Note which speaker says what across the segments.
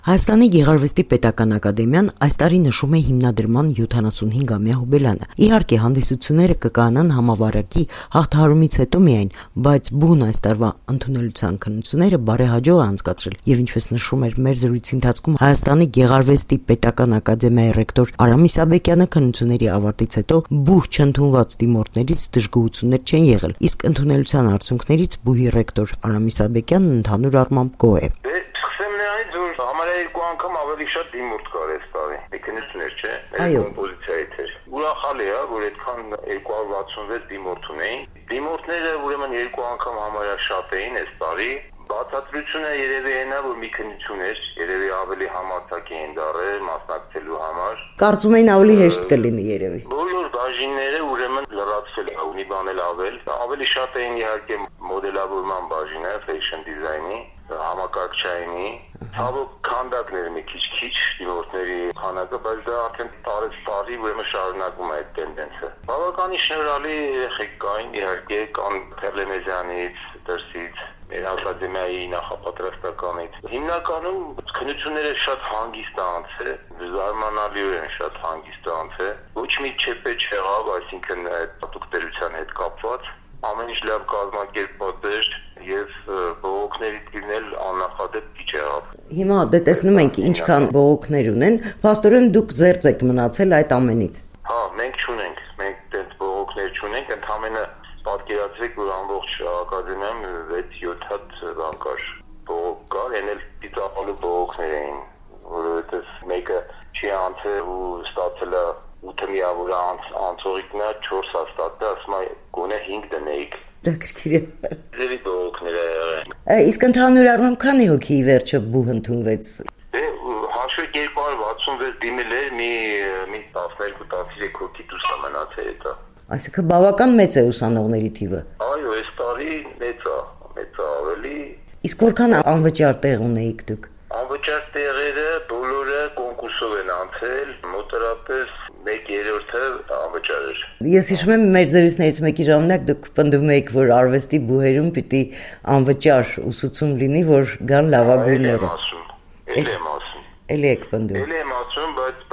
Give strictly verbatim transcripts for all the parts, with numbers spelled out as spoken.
Speaker 1: Հայաստանի Գեղարվեստի պետական ակադեմիան այս տարի նշում է հիմնադրման յոթանասունհինգամյա հոբելյանը։ Իհարկե, հանդիսությունները կկայանան համավարակի հաղթահարումից հետո միայն, բայց բուն այս տարվա ընդունելության քննությունները բարեհաջող է անցկացրել, եւ ինչպես նշում էր մեր զրույցի ընթացքում Հայաստանի Գեղարվեստի պետական ակադեմիայի ռեկտոր Արամ Իսաբեկյանը, քննությունների ավարտից հետո բուհ չընդունված դիմորդներից դժգոհություններ չեն եղել, իսկ ընդունելության արդյունքներից բուհի ռեկտոր Արամ Իսաբեկյանն ընդհանուր առմամբ գոհ է։
Speaker 2: Համարյա երկու անգամ ավելի շատ դիմորդ կար այս տարի, քննություններ չէ, կոմպոզիցիայի էր։ Ուրախալի է, որ այդքան երկու հարյուր վաթսունվեց դիմորդ ունեին։ Դիմորդները ուրեմն երկու անգամ համարյա շատ էին այս տարի։ Բացատրությունը երևի այն է, որ մի քննություն էր, երևի ավելի համարձակ էին դառել մասնակցելու համար։
Speaker 1: Կարծում էին ավելի հեշտ կլինի երևի։
Speaker 2: Բոլոր բաժինները ուրեմն լրացվել է, ունի բանել ավել։ Ավելի շատ էին իհարկե մոդելավորման բաժինը, fashion design-ի, համակարգչայինի, ցավոք քանդակները մի քիչ-քիչ դիմորդների քանակը, բայց դա արդեն տարեց տարի ուրեմն շարունակվում է այդ տենդենսը։ Բավականին շնորհալի երեխեք կային, իհարկե կան Թերլեմեզյանից, դրսից, մեր ակադեմիայի նախապատրաստականից։ Հիմնականում քննությունները շատ հանգիստ անցել, զարմանալիորեն շատ հանգիստ անցել։ Ոչ մի չեպեջ եղավ, այսինքն պատուկտերության հետ կապված, ամեն ինչ լավ կազմակերպված էր եւ բողոքների դիմել աննախադեպ քիչ եղավ։
Speaker 1: Հիմա դե տեսնում ենք ինչքան բողոքներ ունեն, փաստորեն դուք զերծ եք մնացել այդ ամենից։
Speaker 2: Հա, մենք չունենք, մենք այդ բողոքներ չունենք, ընդհանրապես պատկերացրեք, որ ամբողջ ակադեմիայում վեց-յոթ հատ բան կար, բողոք կար, այն էլ պիտապալու բողոքներ էին, որովհետեւ մեկը չի անցել ու ստացել է ութ միավոր անցողիկն է, չորս հաստատ է, ասում է գոնե հինգ դնեիք։
Speaker 1: Դա քրքիր է։
Speaker 2: Ձերի բողոքներ է եղել։
Speaker 1: Իսկ ընդհանուր առմամբ քանի հոգի վերջը բուհ ընդունվեց։
Speaker 2: Դե հաշվեք երկու հարյուր վաթսունվեց դիմել էր, մի մի տասներկու տասնյոթ հոգի դուրս է մնացել դա։
Speaker 1: Այսինքն բավական մեծ է ուսանողների թիվը։
Speaker 2: Այո, այս տարի մեծ է, մեծ է ավելի։
Speaker 1: Իսկ որքան անվճար տեղ ունեիք դուք։
Speaker 2: Անվճար տեղերը բոլորը կոնկուրսով են անցել, մոտավորապես մեկ երրորդը անվճար էր։
Speaker 1: Ես հիշում եմ մեր զրույցներից մեկի ժամանակ դուք պնդում եք, որ արվեստի բուհերում պիտի անվճար ուսուցում լինի, որ գան լավագույնները։
Speaker 2: Էլ եմ ասում։
Speaker 1: Էլ եք պնդում։
Speaker 2: Էլ եմ ասում, բայց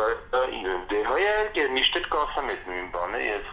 Speaker 2: դե հայանք միշտ կասեմ այդ նույն բանը եւ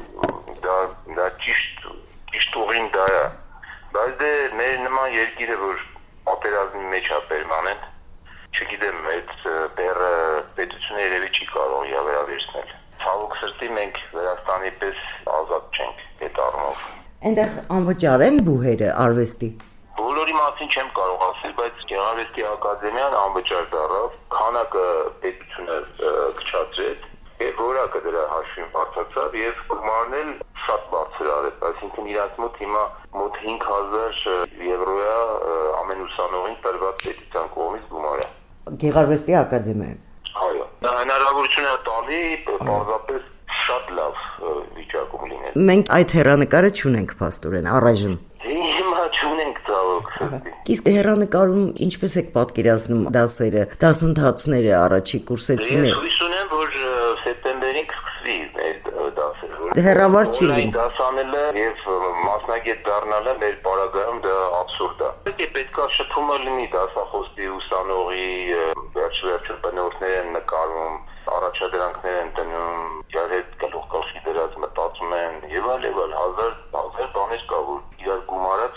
Speaker 2: դա դա ճիշտ ճիշտ ուղին դա է։ Բայց դե մեր նման երկիրը, որ պատերազմի մեջ է պերմանենտ, չգիտեմ, այդ բեռը պետությունը երևի չի կարող վերավերցնել։ Ցավոք սրտի մենք Վրաստանի պես ազատ չենք այդ առումով։
Speaker 1: Այնտեղ անվճար են բուհերը արվեստի։
Speaker 2: Բոլորի մասին չեմ կարող ասել, բայց Գեղարվեստի ակադեմիան անվճար դառավ, քանակը պետությունը քչացրեց, եւ որակը դրա հաշվին բարձրացավ եւ գումարն էլ շատ բարձր արեց, այսինքն իրանց մոտ հիմա մոտ հինգ հազար եվրո է ամեն ուսանողին տրված պետության կողմից գումարը։
Speaker 1: Գեղարվեստի ակադեմիայում։
Speaker 2: Այո, դա հնարավորություն է տալի պարզապես շատ լավ վիճակում լինել։
Speaker 1: Մենք այդ հեռանկարը չունենք փաստորեն առայժմ։
Speaker 2: Հիմա չունենք ցավոք սրտի։
Speaker 1: Իսկ հեռանկարում ինչպես եք պատկերացնում դասերը, դասընթացները, առաջի կուրսեցիները։
Speaker 2: Ես հույս ունեմ, որ սեպտեմբերին կսկսվի այդ դասերը։
Speaker 1: Հեռավար չի լինի։
Speaker 2: Դասանելը եւ մասնագետ դառնալը մեր պարագայում դա աբսուրդ է։ Պետք է պետքա շփումը լինի դասախոսի, ուսանողի, վերջ-վերջը բնորդներ են նկարում, առաջադրանքներ են տնում, իրար հետ գլուխ գլխի դրած մտածում են եւ այլ եւ այլ հազար հազար բաներ կա, որ իրար գումարած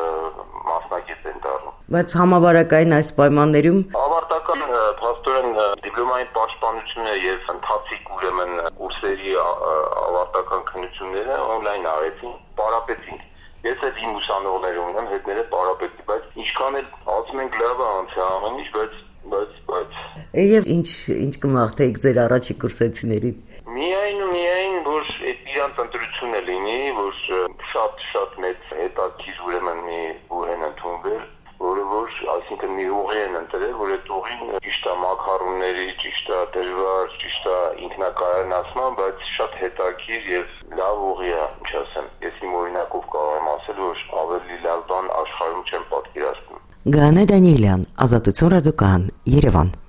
Speaker 2: մասնագետ են դառնում։
Speaker 1: Բայց համավարակային այս պայմաններում
Speaker 2: ավարտական փաստորեն դիպլոմային պաշտպանությունը եւ ընթացիկ ուրեմն կուրսերի ավարտական քննությունները on-line արեցին, պարապեցին։ Ես այդ իմ ուսանողները ունեմ, հետները պարապեցի, բայց ինչքան էլ ասում ենք լավ է անցել ամեն ինչ, բայց բայց բայց
Speaker 1: Եվ ինչ ինչ կմաղթեիք ձեր առաջի կուրսեցիներին։
Speaker 2: Միայն ու միայն որ այդ իրանց ընտրությունը լինի, որ շատ շատ մեծ հետաքրքիր ուրեմն մի բուհ են ընդունվել, որը որ այսինքն մի ուղի են ընտրել, որ այդ ուղին ճիշտ է մակարոնների, ճիշտ է դժվար, ճիշտ է ինքնակայանացման, բայց շատ հետաքրքիր եւ լավ ուղի է, ինչ ասեմ։ Ես իմ օրինակով կարող եմ ասել, որ ավելի լավ բան աշխարհում չեմ պատկերացնում։
Speaker 1: Գանե Դանիելյան, Ազատություն ռադիոկայան, Երևան։